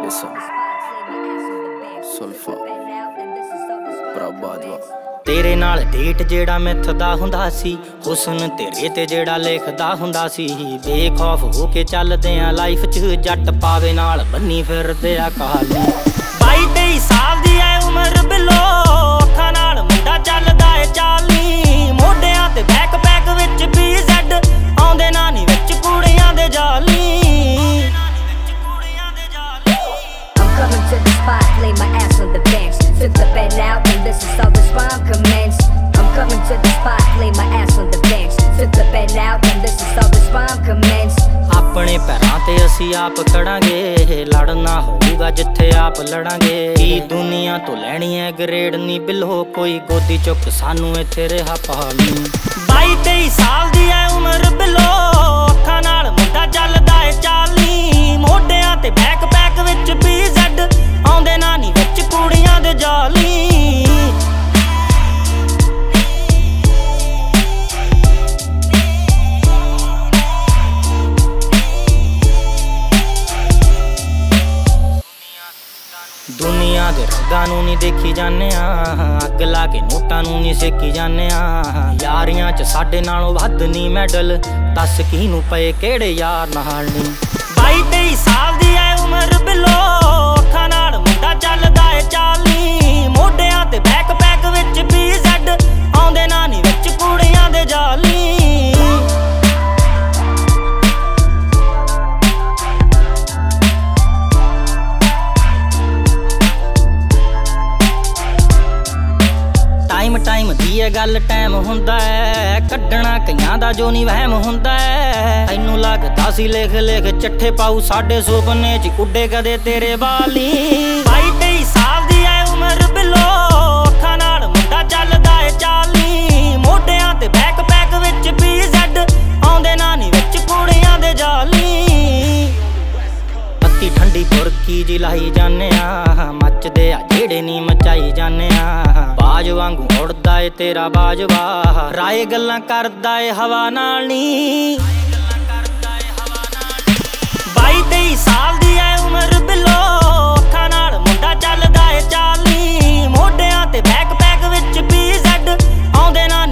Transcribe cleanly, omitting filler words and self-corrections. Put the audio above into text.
तेरे नाल डेट जेड़ा मिथदा हुंदा सी, हुस्न तेरे ते जेड़ा लिखदा हुंदा सी। बेखौफ हो के चलदे आ लाइफ च, जट पावे नाल बन्नी फिरदे आ काली। 22-23 साल दी ऐ उमर बिलो, अखां नाल मुंडा चलदा ऐ 40। मोढियां ते बैकपैक विच BZ, आउंदे नानी विच कुड़ियां दे जाली। I'm coming to the spot, lay my ass on the bench. Took the bed out and this is how this rhyme commenced. I'm coming to the spot, lay my ass on the bench. Took the bed out and this is how this rhyme commenced. अपने पैरां ते असी आप खड़ांगे, लड़ना होऊगा जिथे आप लड़ांगे। की दुनिया तो लैनी है ग्रेड नी बिलो, कोई गोदी चुक सानू इत्थे रहा पाली। 22-23 साल दी ऐ उमर बिलो, अखां नाल मुंडा चलदा ऐ 40। मोढियां ते बैकपैक विच BZ, आउंदे नानी विच कुड़ियां दे जाली। दुनिया दे रंगां नूं नी देखी जाने आ, अग ला के नोटां नूं नी सेकी जाने आ। यारियां च साडे नालों वध नी मैडल, दस किहनूं पए किहड़े यार नाल नी। 22-23 साल दी ऐ उमर बिलो, अखां नाल मुंडा चलदा ऐ 40। मोढियां ते बैकपैक विच BZ, आउंदे नानी विच कुड़ियां दे जाली। टाइम दी ऐ गल टाइम हुंदा ऐ, कड्डना कईयां दा जो नी वहम हुंदा ऐ। तैनूं लगदा सी लिख लिख चिट्ठे पाऊ, साडे सुपने च उड्डे कदे तेरे वाली। 22-23 साल दी ऐ उमर बिलो, अखां नाल मुंडा चलदा ऐ 40। मोढियां ते बैकपैक विच BZ, आउंदे नानी विच कुड़ियां दे जाली। पत्ती ठंडी बुरकी जी लाई जाने आ, मचदे आ जेड़े नी मचाई जाने आ। बाज वांगू उड़दा ऐ तेरा बाजवा, राय गल्लां करदा ऐ हवा नाल नी। 22-23 साल दी ऐ उमर बिलो, अखां नाल मुंडा चलदा ऐ 40। मोढियां ते बैकपैक विच BZ, आउंदे नानी